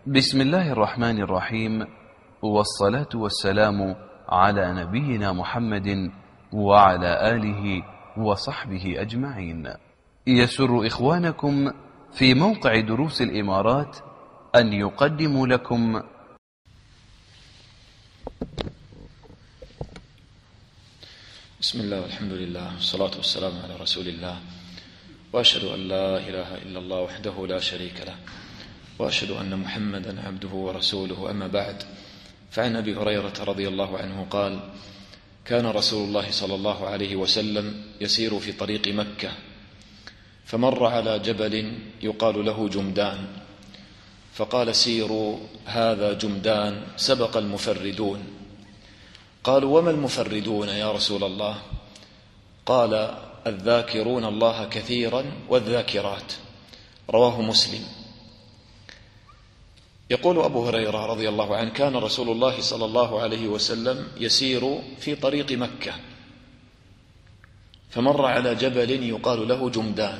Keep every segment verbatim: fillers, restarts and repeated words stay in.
بسم الله الرحمن الرحيم، والصلاة والسلام على نبينا محمد وعلى آله وصحبه أجمعين. يسر إخوانكم في موقع دروس الإمارات أن يقدموا لكم بسم الله والحمد لله والصلاة والسلام على رسول الله، وأشهد أن لا إله إلا الله وحده لا شريك له، وأشهد أن محمدا عبده ورسوله. أما بعد، فعن أبي هريرة رضي الله عنه قال: كان رسول الله صلى الله عليه وسلم يسير في طريق مكة، فمر على جبل يقال له جمدان، فقال: سيروا هذا جمدان، سبق المفردون. قالوا: وما المفردون يا رسول الله؟ قال: الذاكرون الله كثيرا والذاكرات. رواه مسلم. يقول أبو هريرة رضي الله عنه: كان رسول الله صلى الله عليه وسلم يسير في طريق مكة، فمر على جبل يقال له جمدان،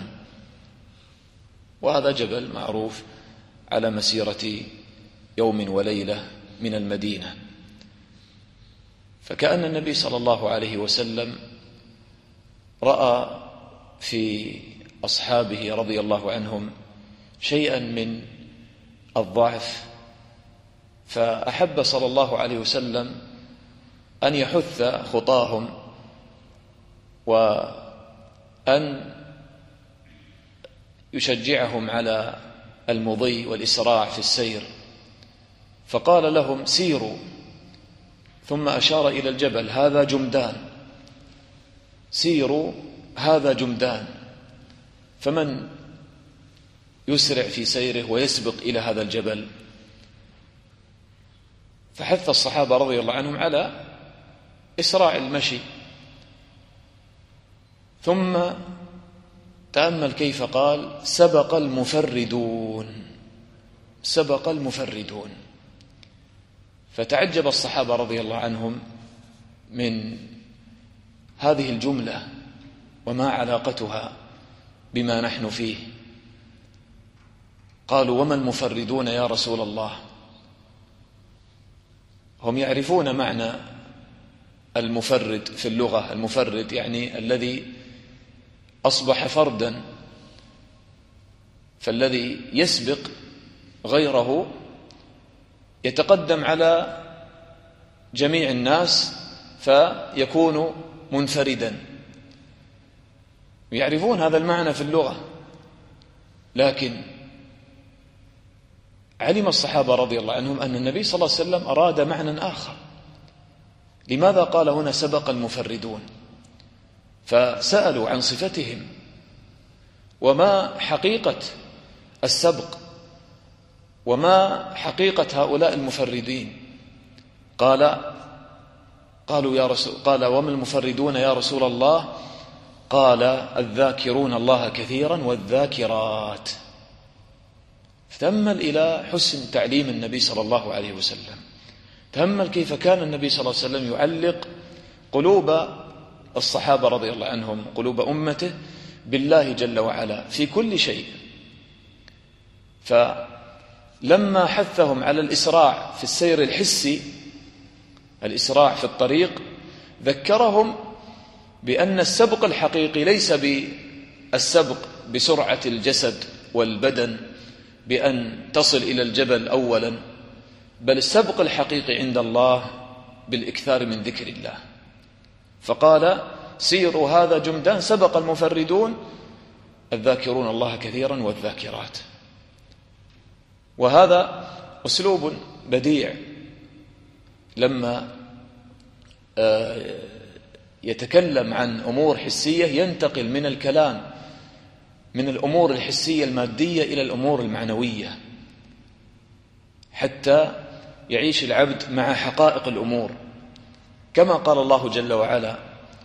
وهذا جبل معروف على مسيرة يوم وليلة من المدينة. فكأن النبي صلى الله عليه وسلم رأى في أصحابه رضي الله عنهم شيئا من الضعف، فأحب صلى الله عليه وسلم أن يحث خطاهم وأن يشجعهم على المضي والإسراع في السير، فقال لهم: سيروا. ثم أشار إلى الجبل: هذا جمدان، سيروا هذا جمدان. فمن يسرع في سيره ويسبق إلى هذا الجبل؟ فحث الصحابة رضي الله عنهم على إسراع المشي. ثم تأمل كيف قال: سبق المفردون، سبق المفردون. فتعجب الصحابة رضي الله عنهم من هذه الجملة وما علاقتها بما نحن فيه. قالوا: وما المفردون يا رسول الله؟ هم يعرفون معنى المفرد في اللغة. المفرد يعني الذي أصبح فردا، فالذي يسبق غيره يتقدم على جميع الناس فيكون منفردا. يعرفون هذا المعنى في اللغة، لكن علم الصحابة رضي الله عنهم أن النبي صلى الله عليه وسلم أراد معنى آخر. لماذا قال هنا سبق المفردون؟ فسألوا عن صفتهم وما حقيقة السبق وما حقيقة هؤلاء المفردين. قال قالوا يا رسول قال: وما المفردون يا رسول الله؟ قال: الذاكرون الله كثيرا والذاكرات. تأمل إلى حسن تعليم النبي صلى الله عليه وسلم. تأمل كيف كان النبي صلى الله عليه وسلم يعلق قلوب الصحابة رضي الله عنهم، قلوب أمته، بالله جل وعلا في كل شيء. فلما حثهم على الإسراع في السير الحسي، الإسراع في الطريق، ذكرهم بأن السبق الحقيقي ليس بالسبق بسرعة الجسد والبدن بأن تصل إلى الجبل أولا، بل السبق الحقيقي عند الله بالإكثار من ذكر الله. فقال: سيروا هذا جمدان، سبق المفردون، الذاكرون الله كثيرا والذاكرات. وهذا أسلوب بديع لما يتكلم عن أمور حسية ينتقل من الكلام من الأمور الحسية المادية إلى الأمور المعنوية، حتى يعيش العبد مع حقائق الأمور. كما قال الله جل وعلا: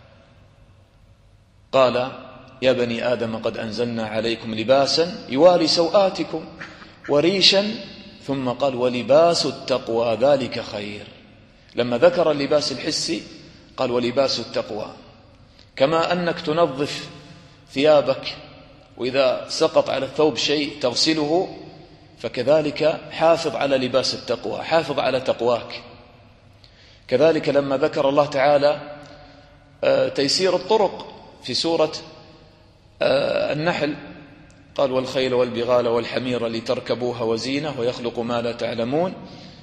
قال: يا بني آدم قد أنزلنا عليكم لباسا يواري سوآتكم وريشا، ثم قال: ولباس التقوى ذلك خير. لما ذكر اللباس الحسي قال: ولباس التقوى. كما أنك تنظف ثيابك، وإذا سقط على الثوب شيء تغسله، فكذلك حافظ على لباس التقوى، حافظ على تقواك. كذلك لما ذكر الله تعالى تيسير الطرق في سورة النحل قال والخيل والبغال والحمير لتركبوها وزينة ويخلق ما لا تعلمون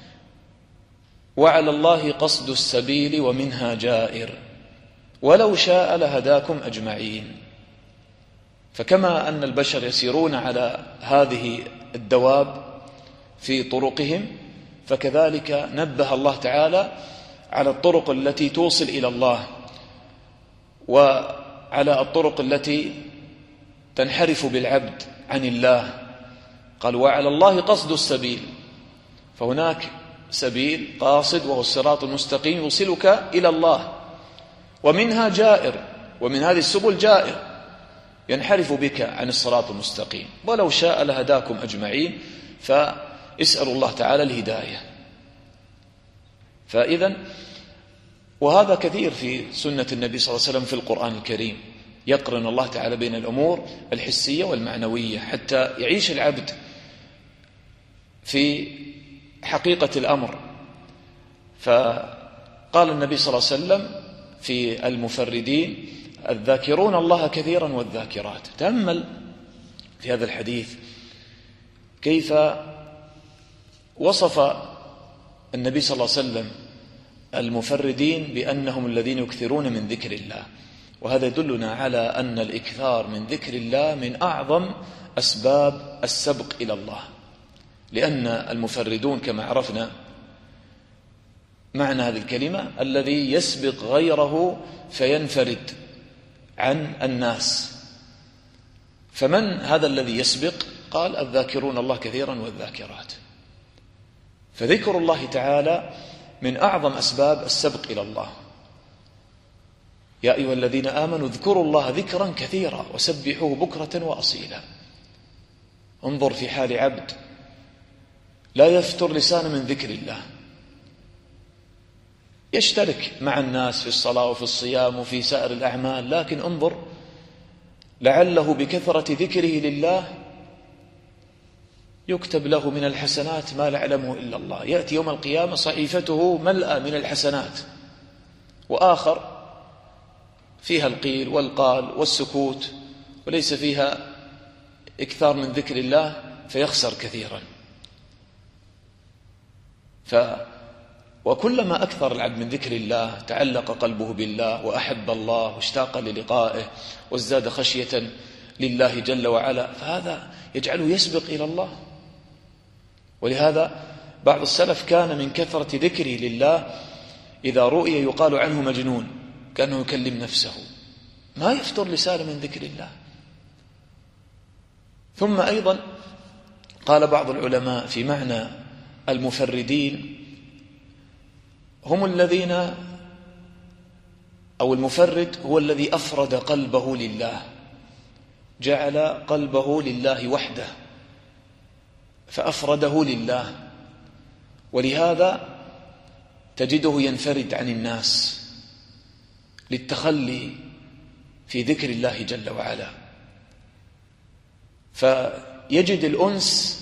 وعلى الله قصد السبيل ومنها جائر ولو شاء لهداكم أجمعين. فكما أن البشر يسيرون على هذه الدواب في طرقهم، فكذلك نبه الله تعالى على الطرق التي توصل إلى الله وعلى الطرق التي تنحرف بالعبد عن الله. قال وعلى الله قصد السبيل، فهناك سبيل قاصد وهو الصراط المستقيم يوصلك إلى الله، ومنها جائر، ومن هذه السبل جائر ينحرف بك عن الصراط المستقيم. ولو شاء لهداكم أجمعين، فاسألوا الله تعالى الهداية. فإذا وهذا كثير في سنة النبي صلى الله عليه وسلم في القرآن الكريم، يقرن الله تعالى بين الأمور الحسية والمعنوية حتى يعيش العبد في حقيقة الأمر. فقال النبي صلى الله عليه وسلم في المفردين الذاكرون الله كثيرا والذاكرات. تأمل في هذا الحديث كيف وصف النبي صلى الله عليه وسلم المفردين بأنهم الذين يكثرون من ذكر الله، وهذا يدلنا على أن الإكثار من ذكر الله من أعظم أسباب السبق إلى الله، لأن المفردون كما عرفنا معنى هذه الكلمة الذي يسبق غيره فينفرد عن الناس. فمن هذا الذي يسبق؟ قال الذاكرون الله كثيرا والذاكرات. فذكر الله تعالى من أعظم أسباب السبق إلى الله. يا أيها الذين آمنوا اذكروا الله ذكرا كثيرا وسبحوه بكرة وأصيلا. انظر في حال عبد لا يفتر لسانه من ذكر الله، يشترك مع الناس في الصلاة وفي الصيام وفي سائر الأعمال، لكن انظر لعله بكثرة ذكره لله يكتب له من الحسنات ما لا يعلمه إلا الله. يأتي يوم القيامة صحيفته ملأى من الحسنات، وآخر فيها القيل والقال والسكوت وليس فيها إكثار من ذكر الله فيخسر كثيرا. ف وكلما أكثر العبد من ذكر الله تعلق قلبه بالله وأحب الله واشتاق للقائه وازداد خشية لله جل وعلا، فهذا يجعله يسبق إلى الله. ولهذا بعض السلف كان من كثرة ذكره لله إذا رؤي يقال عنه مجنون، كأنه يكلم نفسه، ما يفتر لسانه من ذكر الله. ثم أيضا قال بعض العلماء في معنى المفردين هم الذين أو المفرد هو الذي أفرد قلبه لله، جعل قلبه لله وحده فأفرده لله، ولهذا تجده ينفرد عن الناس للتخلي في ذكر الله جل وعلا، فيجد الأنس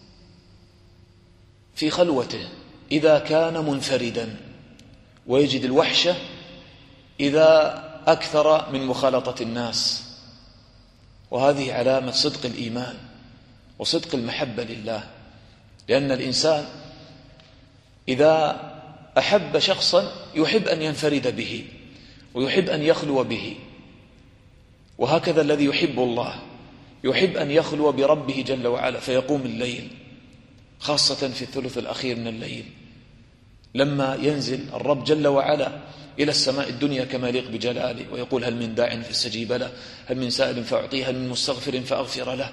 في خلوته إذا كان منفردا، ويجد الوحشة إذا أكثر من مخالطة الناس. وهذه علامة صدق الإيمان وصدق المحبة لله، لأن الإنسان إذا أحب شخصا يحب أن ينفرد به ويحب أن يخلو به، وهكذا الذي يحب الله يحب أن يخلو بربه جل وعلا فيقوم الليل، خاصة في الثلث الأخير من الليل لما ينزل الرب جل وعلا إلى السماء الدنيا كما يليق بجلاله ويقول هل من داع فاستجيب له، هل من سائل فأعطيه، هل من مستغفر فأغفر له،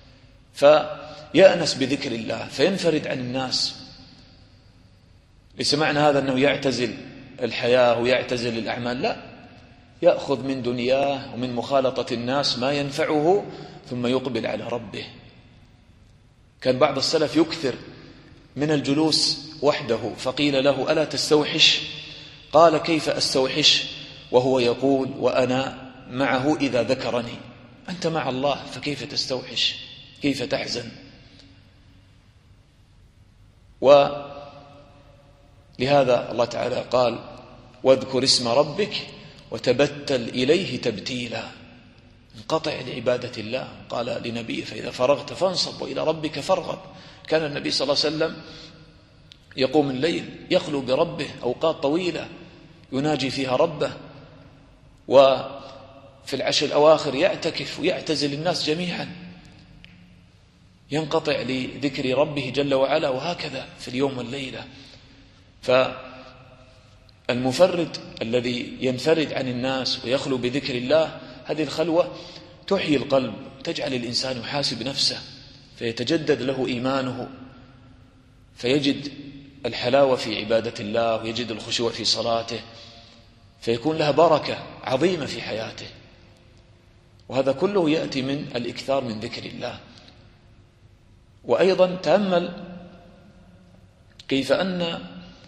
فيأنس بذكر الله فينفرد عن الناس. ليس معنى هذا أنه يعتزل الحياة ويعتزل الأعمال، لا، يأخذ من دنياه ومن مخالطة الناس ما ينفعه ثم يقبل على ربه. كان بعض السلف يكثر من الجلوس وحده، فقيل له ألا تستوحش؟ قال كيف أستوحش وهو يقول وأنا معه إذا ذكرني؟ أنت مع الله فكيف تستوحش؟ كيف تحزن؟ ولهذا الله تعالى قال واذكر اسم ربك وتبتل إليه تبتيلا، انقطع لعبادة الله. قال لنبيه فإذا فرغت فانصب وإلى ربك فارغب. كان النبي صلى الله عليه وسلم يقوم الليل يخلو بربه أوقات طويلة يناجي فيها ربه، وفي العشر الأواخر يعتكف ويعتزل الناس جميعا، ينقطع لذكر ربه جل وعلا، وهكذا في اليوم والليلة. فالمفرد الذي ينفرد عن الناس ويخلو بذكر الله، هذه الخلوة تحيي القلب، تجعل الإنسان يحاسب نفسه، فيتجدد له إيمانه، فيجد الحلاوة في عبادة الله، ويجد الخشوع في صلاته، فيكون لها بركة عظيمة في حياته. وهذا كله يأتي من الإكثار من ذكر الله. وأيضا تأمل كيف أن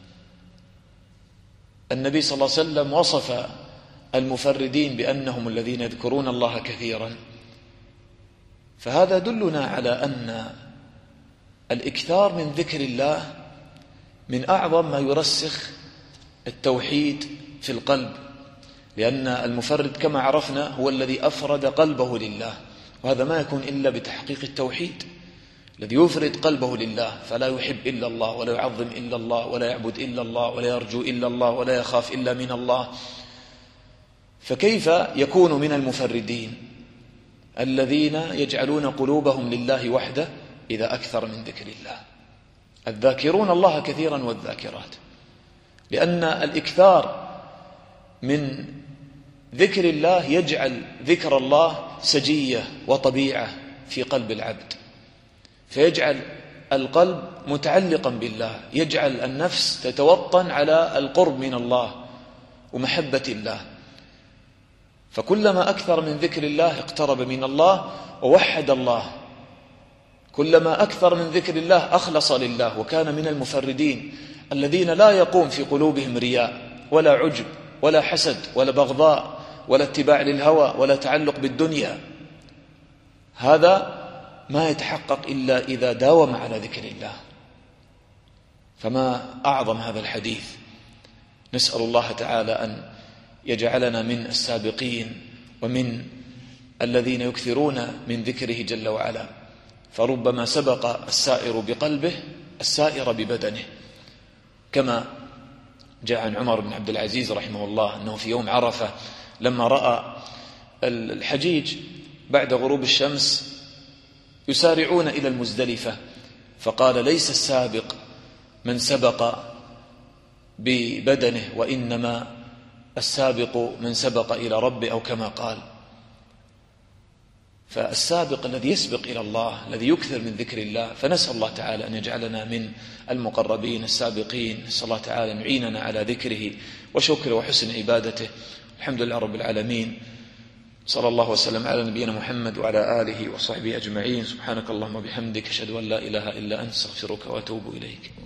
النبي صلى الله عليه وسلم وصف المفردين بأنهم الذين يذكرون الله كثيرا، فهذا دلنا على أن الإكثار من ذكر الله من أعظم ما يرسخ التوحيد في القلب، لأن المفرد كما عرفنا هو الذي أفرد قلبه لله، وهذا ما يكون إلا بتحقيق التوحيد. الذي يفرد قلبه لله فلا يحب إلا الله، ولا يعظم إلا الله، ولا يعبد إلا الله، ولا يرجو إلا الله، ولا يخاف إلا من الله، فكيف يكون من المفردين الذين يجعلون قلوبهم لله وحده إذا أكثر من ذكر الله؟ الذاكرون الله كثيرا والذاكرات، لأن الإكثار من ذكر الله يجعل ذكر الله سجية وطبيعة في قلب العبد، فيجعل القلب متعلقا بالله، يجعل النفس تتوطن على القرب من الله ومحبة الله. فكلما أكثر من ذكر الله اقترب من الله ووحد الله، كلما أكثر من ذكر الله أخلص لله، وكان من المفردين الذين لا يقوم في قلوبهم رياء ولا عجب ولا حسد ولا بغضاء ولا اتباع للهوى ولا تعلق بالدنيا. هذا ما يتحقق إلا إذا داوم على ذكر الله. فما أعظم هذا الحديث. نسأل الله تعالى أن يجعلنا من السابقين ومن الذين يكثرون من ذكره جل وعلا، فربما سبق السائر بقلبه السائر ببدنه، كما جاء عن عمر بن عبد العزيز رحمه الله أنه في يوم عرفة لما رأى الحجيج بعد غروب الشمس يسارعون إلى المزدلفة، فقال ليس السابق من سبق ببدنه، وإنما السابق من سبق إلى ربه، أو كما قال. فالسابق الذي يسبق إلى الله، الذي يكثر من ذكر الله. فنسأل الله تعالى أن يجعلنا من المقربين السابقين. نسأل الله تعالى أن يعيننا على ذكره وشكره وحسن عبادته. الحمد لله رب العالمين، صلى الله وسلم على نبينا محمد وعلى آله وصحبه أجمعين. سبحانك اللهم وبحمدك، أشهد أن لا إله إلا أنت، أستغفرك وأتوب إليك.